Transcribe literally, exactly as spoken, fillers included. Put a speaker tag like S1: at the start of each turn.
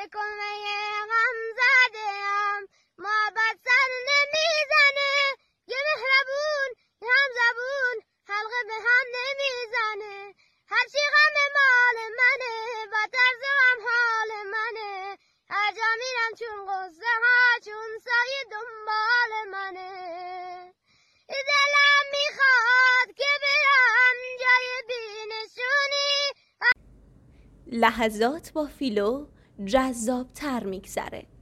S1: کلمه غم زدم، محبت سر نمیزنه، یه مهربون یه هم زبون حلقه به هم نمیزنه. هرچی غم مال منه و طرز غم حال منه، هر جا میرم چون غصه ها چون سایه دنبال منه. دلم میخواد که برم جای بینشونی.
S2: لحظات با فیلو جذابتر میگذره.